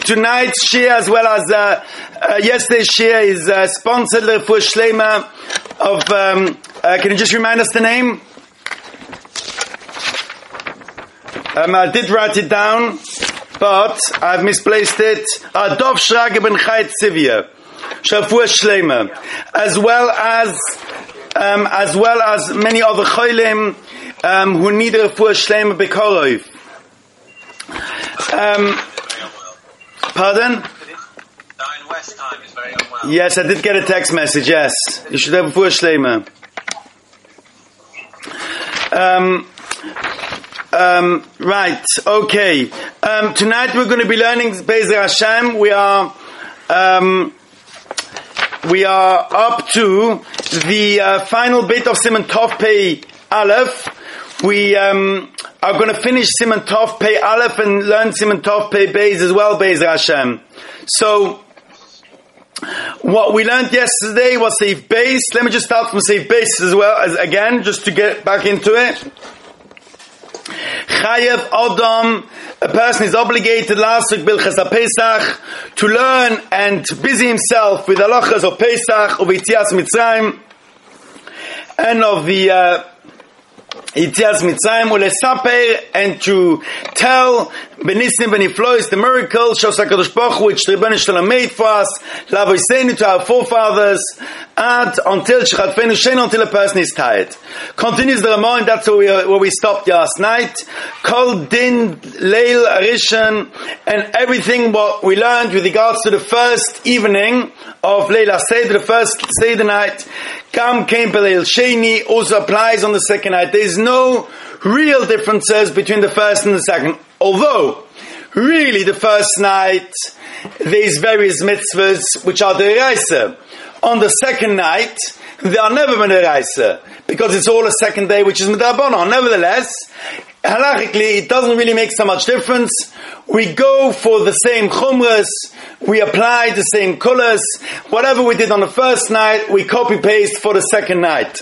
tonight's shir as well as yesterday's shir is sponsored for Shlema of. Can you just remind us the name? I did write it down, but I've misplaced it. Dov Shrage ben Chait Tzivya, Shavua Shlema, as well as many other cholim who need a refuah shlema bekorov. Pardon? West time is very unwell. Yes, I did get a text message. Yes, you should have a refuah shlema. Right. Okay. Tonight we're going to be learning Be'ez Hashem. We are up to the final bit of Siman Tov Pei Aleph. We are going to finish Siman Tov Pei Aleph and learn Siman Tov Pei Beis as well, Be'ez Hashem. So, what we learned yesterday was Seif Beis. Let me just start from Seif Beis as well, again, just to get back into it. Chayev Adam, a person is obligated Lasuk Bilchas HaPesach to learn and busy himself with halachas of Pesach, of Yitzias Mitzrayim, and of the Yitzias Mitzrayim, ulesaper, and to tell Benisim Beniflois the miracle Shos HaKadosh Baruch Hu which the Rebbeinu Shalom made for us, Lavoisenu to our forefathers, and until Shechatfenu Shein, until a person is tired. Continues the Ramah, and that's where we stopped last night. Kol Din Leil Arishan, and everything what we learned with regards to the first evening of Leil HaSeder, the first Seder night, Kam Kein Beleil Sheni, also applies on the second night. There is no real differences between the first and the second. Although, really the first night, there's various mitzvahs which are deraisa. On the second night, they are never deraisa, because it's all a second day which is midrabanan. Nevertheless, halachically, it doesn't really make so much difference. We go for the same chumras, we apply the same colors. Whatever we did on the first night, we copy-paste for the second night.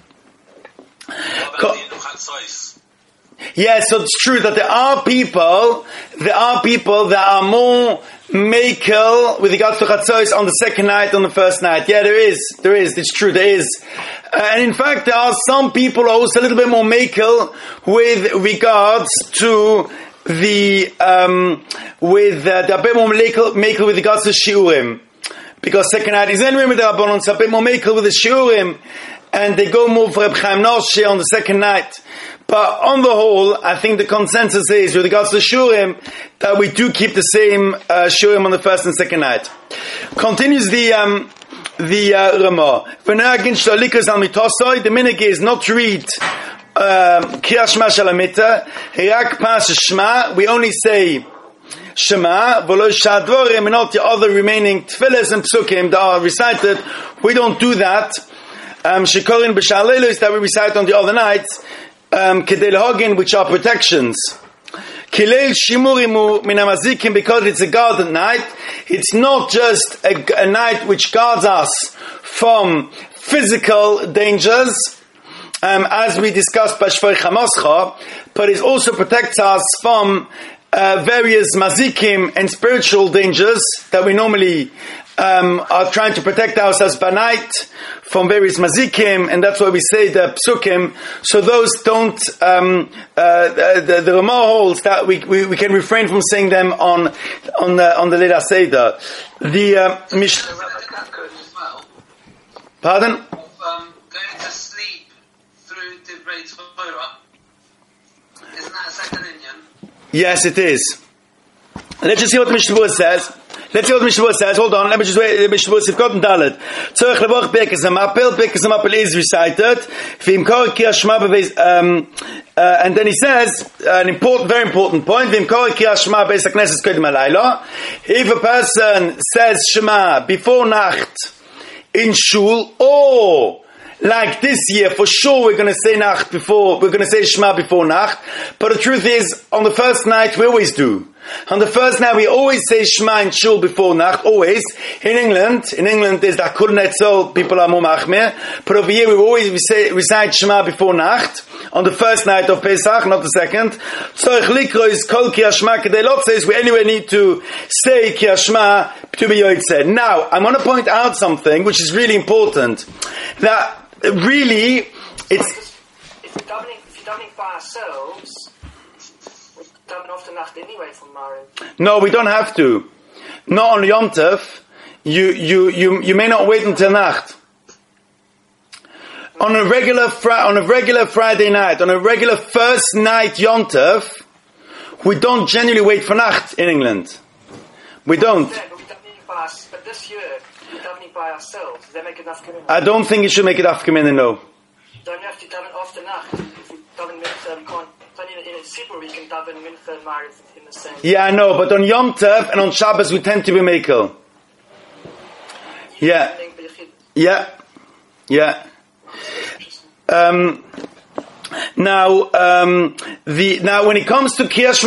Yes, so it's true that there are people that are more makel with regards to chatzos on the second night than on the first night. Yeah, there is, it's true, there is. And in fact, there are some people who are also a little bit more makel with regards to they're a bit more makel with regards to shiurim. Because second night is anyway with the Rabbanon, so a bit more makel with the shiurim, and they go more for Reb Chaim Noshe on the second night. But on the whole, I think the consensus is, with regards to Shurim, that we do keep the same Shurim on the first and second night. Continues the Ramah. The minhag is not to read Kriyat Shema Shalamita, Rak Pas Shema. We only say Shema, V'lo Shadvorim, and not the other remaining Tfilas and Psukim that are recited. We don't do that. Shikorin B'Shalelu is that we recite on the other nights. Kedei Hogin, which are protections. Kilei Shimurimu Minamazikim, because it's a guarded night. It's not just a night which guards us from physical dangers, as we discussed by Shvoi Chamascha, but it also protects us from various mazikim and spiritual dangers that we normally are trying to protect ourselves by night from various mazikim, and that's why we say the psukim. So those don't. The Ramah holds that we can refrain from saying them on the Leil HaSeder. The Pardon? Going to sleep through Divrei Torah. Isn't that a second Inyan? Yes, it is. Let's just see what Mishnah says. Hold on, let me just wait. Mishnah Sif Kotten Dalet. Tzorech levoch Birkas Hamapel is recited. V'im kor Kriyat Shema and then he says very important point. V'im kor Kriyat Shema beis hakneses kodem halayla. If a person says Shema before Nacht in shul, or like this year, for sure we're going to say Shema before Nacht. But the truth is, on the first night we always do. On the first night we always say Shema in shul before Nacht, always. In England there's that Kurnet, so people are more machmir. But over here we always recite Shema before Nacht on the first night of Pesach, not the second. Tzorich likro is kol ki hashma kedei lotzes. We anyway need to say ki hashma to be yotzeh. Now, I want to point out something which is really important. That really, it's... If you're davening by ourselves, we're davening off the Nacht anyway from Maariv. No, we don't have to. Not on Yom Tov. You may not wait until Nacht. On a regular Friday night, on a regular first night Yom Tov, we don't generally wait for Nacht in England. We don't. Yeah, but this year, we're davening by ourselves. Does that make enough commitment? I don't think it should make it after Mincha, no. Don't you have to daven after Nacht? If you daven Mincha, you can't. It's only in a Sibur you can daven Mincha and Maariv in the same. Yeah, I know, but on Yom Tov and on Shabbos we tend to be Mekel. Yeah. Yeah. Yeah. Now when it comes to Kriyas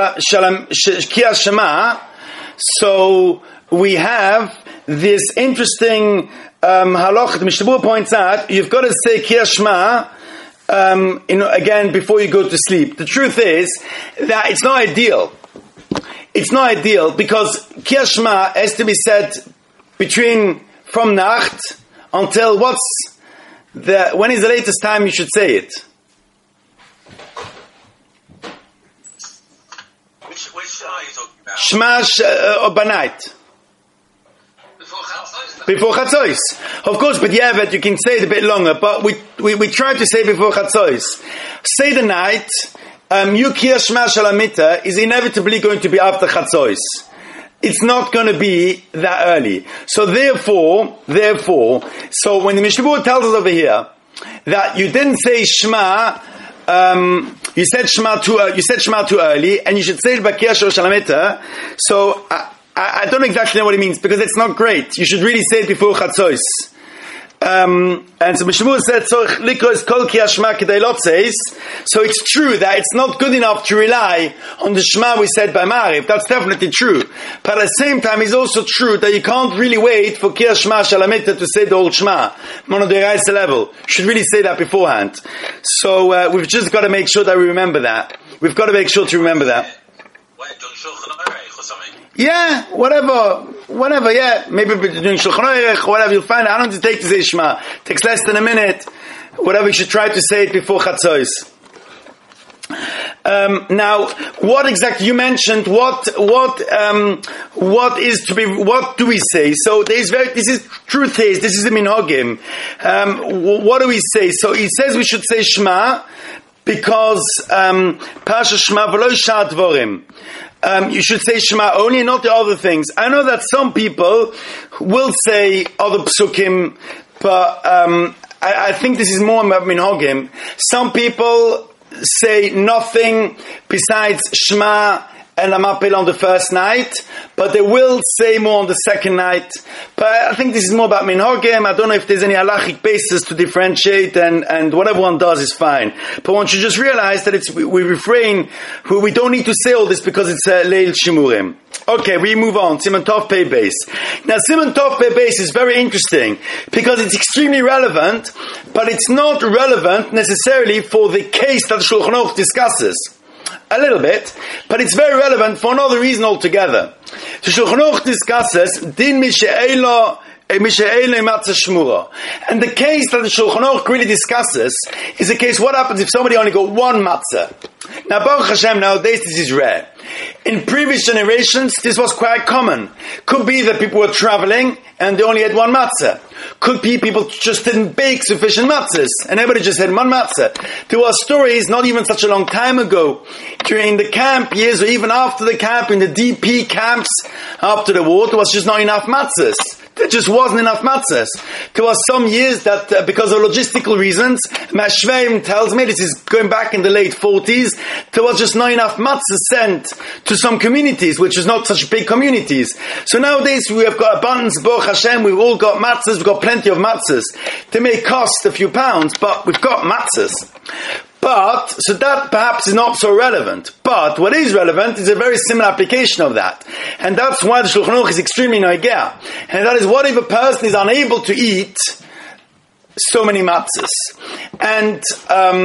Shema, so we have this interesting halach. The Mishnah Berurah points out you've got to say Kriyas Shema again before you go to sleep. The truth is that it's not ideal. It's not ideal because Kriyas Shema has to be said from Nacht until when is the latest time you should say it? Which Shema are you talking about? Shema by night. Before Chatzos. Before Chatzos. Of course, but you can say it a bit longer, but we try to say before Chatzos. Say the night, Kriyas Shema Shalamita is inevitably going to be after Chatzos. It's not going to be that early. So therefore, so when the Mishnah Berurah tells us over here that you didn't say Shema, you said Shema too early, and you should say it by Kriyas Shalamita. So I don't exactly know what it means because it's not great. You should really say it before Chatzos. And so Mishnah Berurah said, so it's true that it's not good enough to rely on the Shema we said by Maariv. That's definitely true. But at the same time, it's also true that you can't really wait for Kriyas Shema Shalamita to say the whole Shema. Monoderaisa level. You should really say that beforehand. So we've just got to make sure that we remember that. We've got to make sure to remember that. Yeah, whatever, yeah. Maybe doing Shulchan Aruch, whatever, you'll find. I don't have to take to say Shema. It takes less than a minute. Whatever, you should try to say it before Chatzos. Now, what exactly, you mentioned, what do we say? So this is the minhagim. What do we say? So he says we should say Shema, because, Pasha Shema v'lo shar dvorim. You should say Shema only, not the other things. I know that some people will say other psukim, but I think this is more about minhagim. Some people say nothing besides Shema and Amapel on the first night, but they will say more on the second night. But I think this is more about minhagim. I don't know if there's any halachic basis to differentiate, and whatever one does is fine. But one should just realize that we refrain. We don't need to say all this because it's Leil Shimurim. Okay, we move on. Siman Tov Pei Beis. Now, Siman Tov Pei Beis is very interesting because it's extremely relevant, but it's not relevant necessarily for the case that Shulchan Aruch discusses. A little bit, but it's very relevant for another reason altogether. So Shulchan Aruch discusses Din Mishe'ela Matzah Shmura. And the case that the Shulchan Aruch really discusses is a case, what happens if somebody only got one matzah? Now, Baruch Hashem, nowadays this is rare. In previous generations, this was quite common. Could be that people were traveling and they only had one matzah. Could be people just didn't bake sufficient matzahs and everybody just had one matzah. There were stories not even such a long time ago, during the camp years or even after the camp, in the DP camps after the war, there was just not enough matzahs. There just wasn't enough matzahs. There were some years that, because of logistical reasons, Mashveim tells me, this is going back in the late 40s, there was just not enough matzahs sent to some communities, which is not such big communities. So nowadays we have got abundance, Baruch Hashem, we've all got matzahs, we've got plenty of matzahs. They may cost a few pounds, but we've got matzahs. But, so that perhaps is not so relevant. But what is relevant is a very similar application of that. And that's why the Shulchan Aruch is extremely noigea. And that is, what if a person is unable to eat so many matzahs? And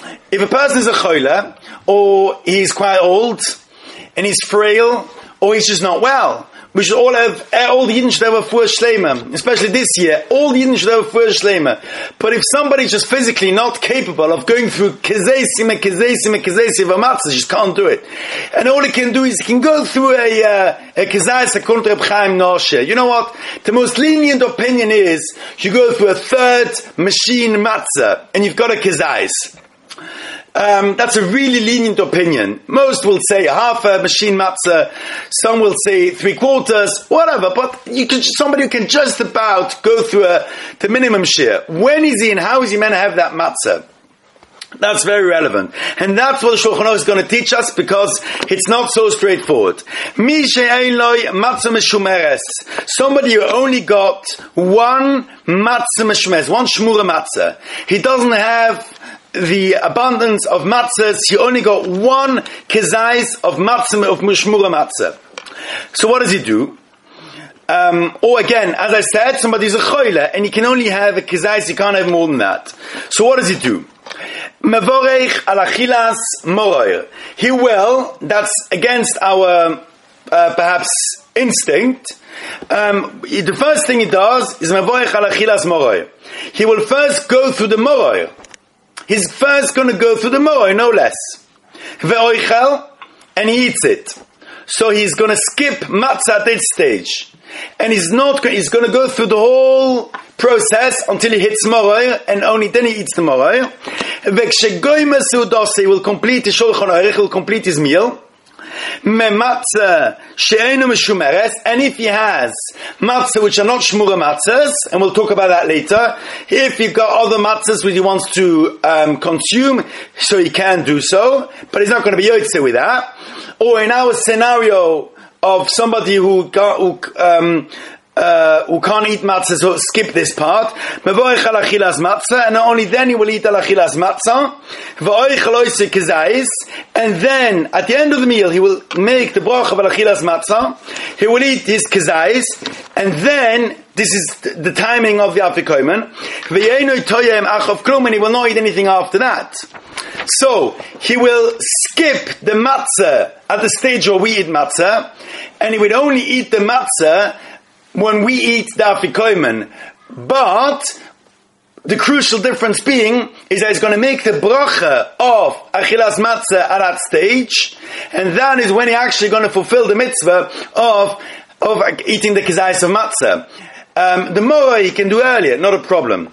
if a person is a choila, or he's quite old, and he's frail, or he's just not well, we should all have, all the Yidden should have a fuhr shleima, especially this year. All the Yidden should have a fuhr shleima. But if somebody's just physically not capable of going through kezesim of a matzah, just can't do it. And all he can do is he can go through a kezais according to Reb Chaim Noshe. You know what? The most lenient opinion is you go through a third machine matzah, and you've got a kezais. That's a really lenient opinion. Most will say half a machine matzah, some will say 3/4, whatever, but somebody who can just about go through the minimum share. When is he and how is he meant to have that matzah? That's very relevant. And that's what the Shulchan Aruch is going to teach us, because it's not so straightforward. Mi she'ein lo matzah meshumeres. Somebody who only got one matzah meshumeres, one shmura matzah. He doesn't have the abundance of matzahs. He only got one kezais of matzah, of shmura matzah. So what does he do? Or again, as I said, somebody's a choila and he can only have a kezais, he can't have more than that. So what does he do? Mevorech al achilas moroir. He will, that's against our perhaps instinct. The first thing he does is mevorech al achilas moroir. He will first go through the moroir. He's first going to go through the moroir, no less. Ve'oichel, and he eats it. So he's going to skip matzah at this stage. And he's going to go through the whole process until he hits moroir, and only then he eats the moroir. He will complete his Shulchan Aruch, he will complete his meal. And if he has matzah which are not shmura matzahs, and we'll talk about that later, if you've got other matzahs which he wants to consume, so he can do so, but he's not going to be yotze with that. Or in our scenario of somebody who can't eat matzah, so skip this part. Mevorech al achilas matzah, and only then he will eat al achilas matzah. Ve'oichel oisei kezais, and then at the end of the meal he will make the bracha of al achilas matzah. He will eat his kezais, and then this is the timing of the afikomen. Ve'yenoi toyem achav klum, and he will not eat anything after that. So he will skip the matzah at the stage where we eat matzah, and he would only eat the matzah when we eat the afikomen. But the crucial difference being is that he's going to make the bracha of achilas matzah at that stage, and that is when he's actually going to fulfill the mitzvah of eating the kezais of matzah. The morah he can do earlier, not a problem.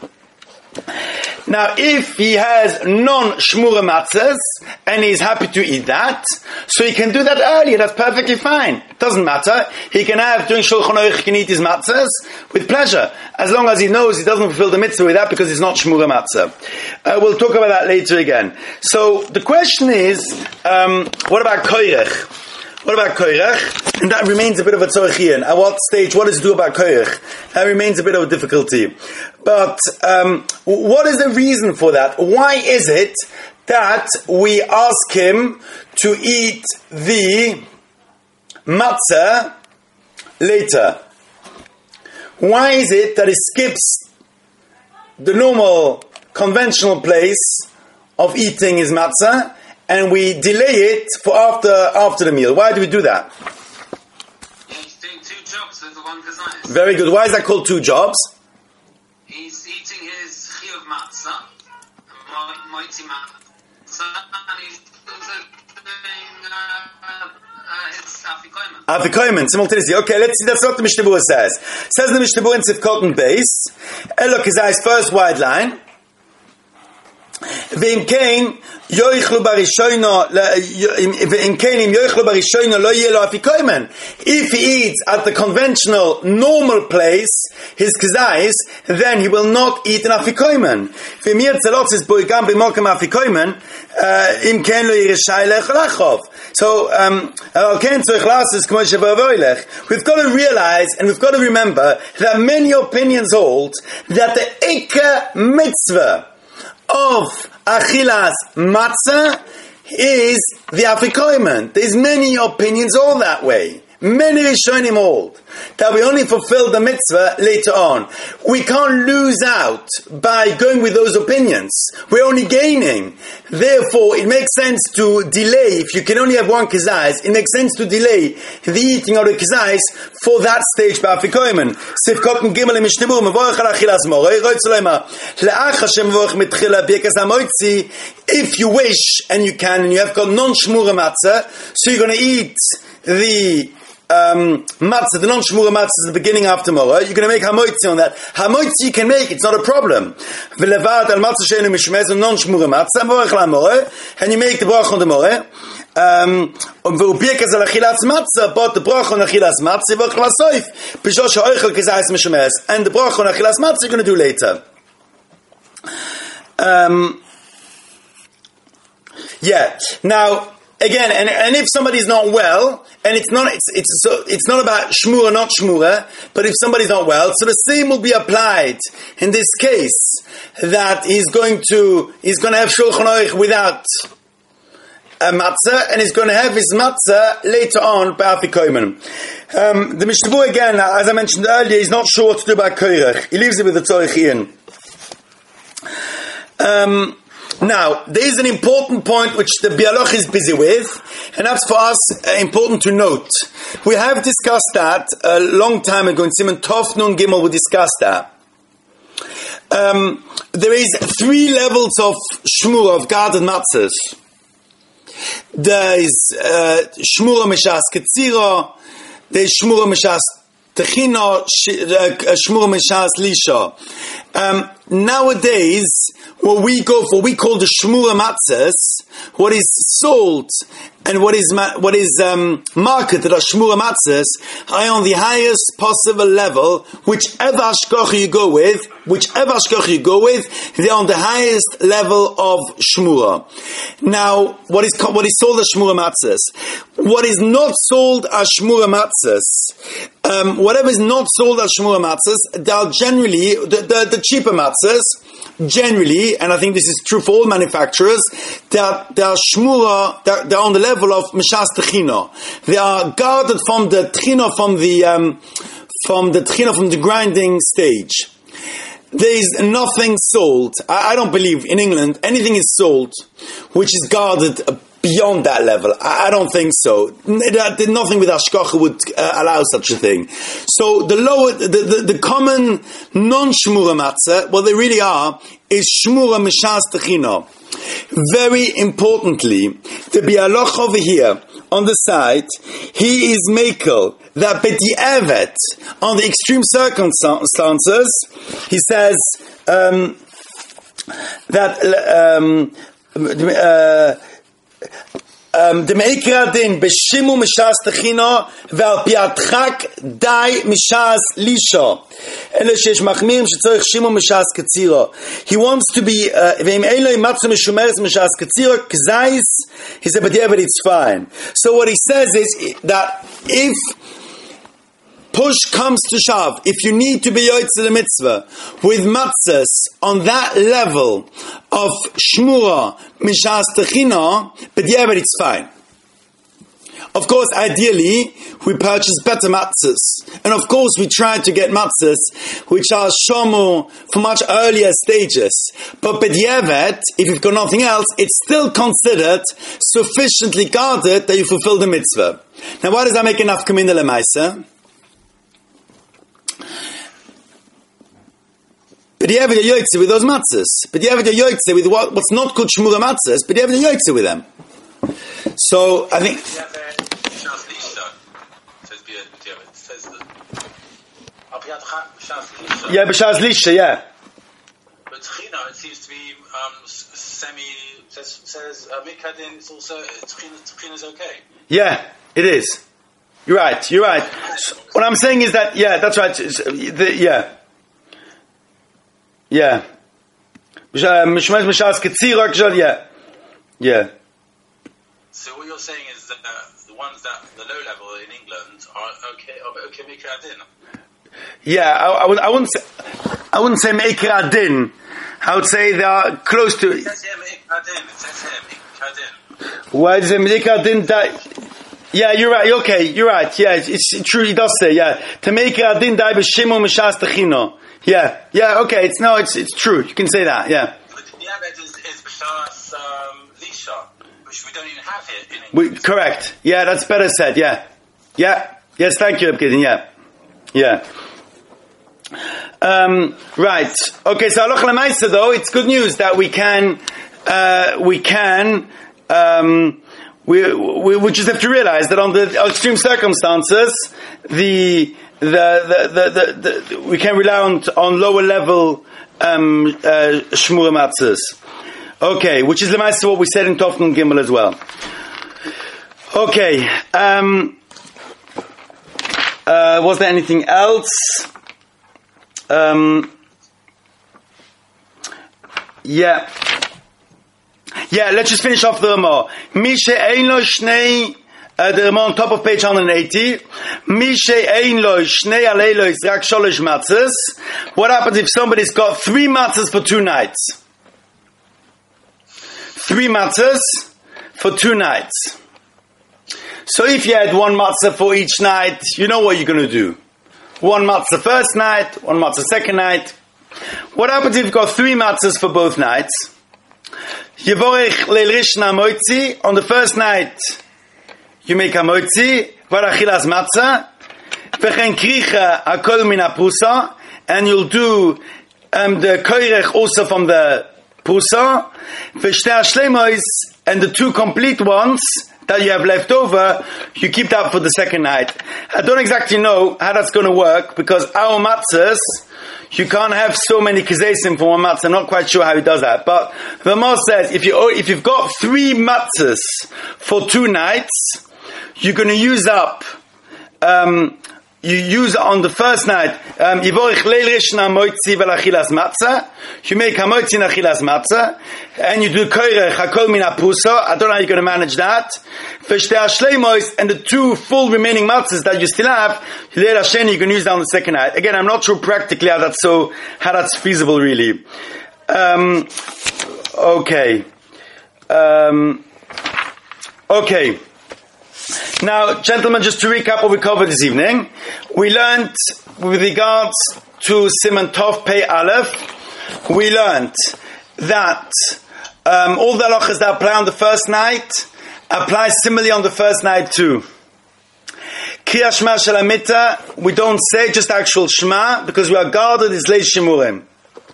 Now, if he has non-shmura matzahs, and he's happy to eat that, so he can do that earlier, that's perfectly fine. Doesn't matter. He can have, during Shulchan Aruch, he can eat his matzahs with pleasure, as long as he knows he doesn't fulfill the mitzvah with that, because it's not shmura matzah. We'll talk about that later again. So, the question is, what about koyrech? What about koyrech? And that remains a bit of a tzorchian. At what stage, what does it do about koyrech? That remains a bit of a difficulty. But what is the reason for that? Why is it that we ask him to eat the matzah later? Why is it that he skips the normal, conventional place of eating his matzah, and we delay it for after the meal? Why do we do that? He's doing two jobs with the one kezais. Very good. Why is that called two jobs? He's eating his chiyuv matzah, moitzi matzah, and he's also doing his afikomen. Afikomen, simultaneously. Okay, let's see. That's what the Mishnah Berurah says. Says the Mishnah Berurah in Sivkot and Beis, Elo kezais, first wide line. Ve'im kein yoichlu barishoyno ve'im kein im yoichlu barishoyno lo yeh lo afikomen. If he eats at the conventional, normal place, his kezais, then he will not eat an afikomen. Ve'im yirtzelotzis bo igam b'mokem afikomen, im kein lo yireshai lech lachov. So, we've got to realize, and we've got to remember, that many opinions hold that the Ikar mitzvah of achilas matzah is the afikomen. There's many opinions all that way. Many Rishonim hold. that we only fulfill the mitzvah later on. We can't lose out by going with those opinions. We're only gaining. Therefore, it makes sense to delay. If you can only have one kazais, it makes sense to delay the eating of the kazais for that stage. Sifkotten Gimel im Mishnebur mevorach al achilas moreh roitz leima leach Hashem mevorach mitchila birkas hamoitzi. If you wish and you can and you have got non-shmura matzah, so you're going to eat the matzah, the non-shmura matzah at the beginning after moreh. You're going to make hamoitzi on that. Hamoitzi you can make; it's not a problem. V'levad al matzah sheinu mishmez and non-shmura matzah mevorach la moreh, and you make the brach on the moreh. But the brach on achilas matzah and the brach on achilas matzah you're going to do later. Now again, and if somebody's not well, and it's not about shmura, not shmura, but if somebody's not well, so the same will be applied in this case, that he's going to have shulchan aruch without a matzah, and he's going to have his matzah later on by Afikomen. The Mishnah again, as I mentioned earlier, he's not sure what to do about koirach. He leaves it with the tzorichian. Now, there is an important point which the Bialoch is busy with, and that's for us important to note. We have discussed that a long time ago in Simon Tov Nun Gimel. We discussed that. There is 3 levels of shmura, of guarded matzahs. There is shmura mishas ketzira, there is shmura mishas techina, shmura mishas lisha. Nowadays, what we call the shmura matzahs, what is sold and what is marketed as shmura matzahs, are on the highest possible level. Whichever hashgacha you go with, they're on the highest level of shmura. Now, what is sold as shmura matzahs? What is not sold as shmura matzahs? Whatever is not sold as shmura matzahs, they are generally the cheaper matzahs. Generally, and I think this is true for all manufacturers, they are shmura. They're on the level of mishas techina. They are guarded from the techina, from the grinding stage. There is nothing sold. I don't believe in England anything is sold which is guarded beyond that level. I don't think so. Nothing with hashgacha would allow such a thing. So the common non-shmura matzah, what they really are, is shmura mishas techina. Very importantly, the Bialoch over here on the side, he is makel that b'di'evet, on the extreme circumstances, he says the meikra din beshimu mishas techina ve'al piatchak dai mishas lisha ele shesh machmirim shetzorich shimu mishas ketzira. He wants to be ve'im eloi matzah mishumeres mishas ketzira k'zais. He said, but yeah, but it's fine. So what he says is that if push comes to shove, if you need to be yoytze the mitzvah with matzahs on that level of shmura mishas techina, but yeah, but it's fine. Of course, ideally, we purchase better matzahs, and of course, we try to get matzahs which are shomu for much earlier stages. But b'diavad, if you've got nothing else, it's still considered sufficiently guarded that you fulfill the mitzvah. Now, why does that make enough kamina lemaisa? But you have a yoytze with those matzahs. But you have a yoytze with what's not called shmura matzahs. But you have a yoytze with them. So I think. Yeah, b'shas lisha, yeah. But tchina, it seems to be semi. Says mikadin. It's also tchina is okay. Yeah, it is. You're right. So what I'm saying is that that's right. Yeah. Mishmas mishas ketzira, yeah. So what you're saying is that the ones that the low level in England are okay mikadin. Yeah, I wouldn't say meikra din. I would say they are close to. It says here meikra din. Why does it meikra din? Yeah, you're right. Okay, you're right. Yeah, it's true. He does say, yeah, to make adin dai b'shimo mishas techino. Yeah. Okay, it's true. You can say that. Yeah. But the diabet is b'shas lisha, which we don't even have here in English. Correct. Yeah, that's better said. Yeah. Yes, thank you, Abgidin. Yeah. Right. Okay, so halacha l'maisa though, it's good news that we just have to realize that on the extreme circumstances, we can rely on lower level shmura matzahs. Okay, which is l'maisa what we said in Tofnun Gimel as well. Okay. Was there anything else? Yeah, let's just finish off the Ramah. Mishe ein lo shnei, the Ramah on top of page 180. Mishe ein lo shnei aleilos rak sholosh matzahs. What happens if somebody's got 3 matzahs for 2 nights? 3 matzahs for 2 nights. So if you had 1 matzah for each night, you know what you're going to do. 1 matzah first night, 1 matzah second night. What happens if you've got 3 matzahs for both nights? Yevorech leil rishna moitzi. On the first night, you make a moitzi, varachilas matzah, vechen kricha akol min aprusa, and you'll do the koirech also from the prusa, v'shtei hashleimos, and the 2 complete ones that you have left over, you keep that for the second night. I don't exactly know how that's going to work, because our matzahs, you can't have so many kazesim for 1 matzah. I'm not quite sure how he does that. But the Ramah says, if you've got 3 matzahs for 2 nights, you're going to use up, you use on the first night, Yivorich leil rishna moitzi v'lachilas matzah. You make a moitzi nachilas matzah, and you do koirech hakol min aprusa. I don't know how you're going to manage that. V'shtei hashleimos, and the 2 full remaining matzahs that you still have, leil hasheni, you can use that on the second night. Again, I'm not sure practically how that's feasible really. Okay. Now, gentlemen, just to recap what we covered this evening, we learned with regards to Siman Tov Pei Aleph, we learned that all the halachas that apply on the first night apply similarly on the first night too. Kriyas Shema Shel Hamita, we don't say just actual Shema because we are guarded as Leil Shimurim.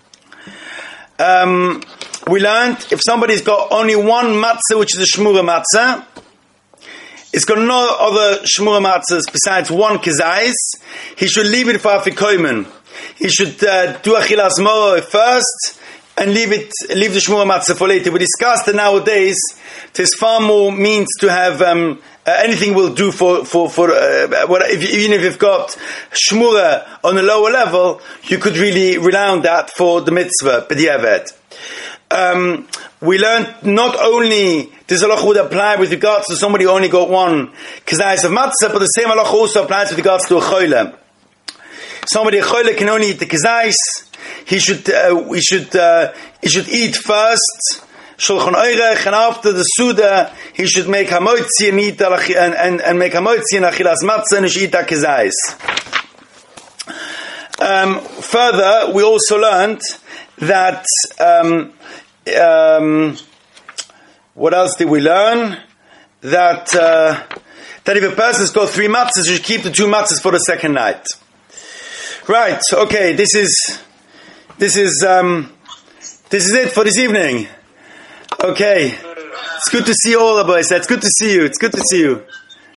We learned if somebody's got only 1 matzah, which is a Shmura matzah, it's got no other shmura matzahs besides 1 kizais, he should leave it for afikoymen. He should do achilas moro first and leave the shmura matzah for later. We discussed that nowadays there's far more means to have anything will do for even if you've got shmura on a lower level, you could really rely on that for the mitzvah b'diavad. We learned not only this halacha would apply with regards to somebody who only got 1 kazayis of matzah, but the same halacha also applies with regards to a choyle. Somebody a choyle can only eat the kazayis. He should eat first shulchan orech, and after the suda he should make hamotzi and eat and make hamotzi and achilas matzah, and he should eat the kazayis. Further, we also learned that. What else did we learn? That if a person's got 3 matzahs, you should keep the 2 matzahs for the second night. Right. Okay. This is it for this evening. Okay. It's good to see all of us. It's good to see you.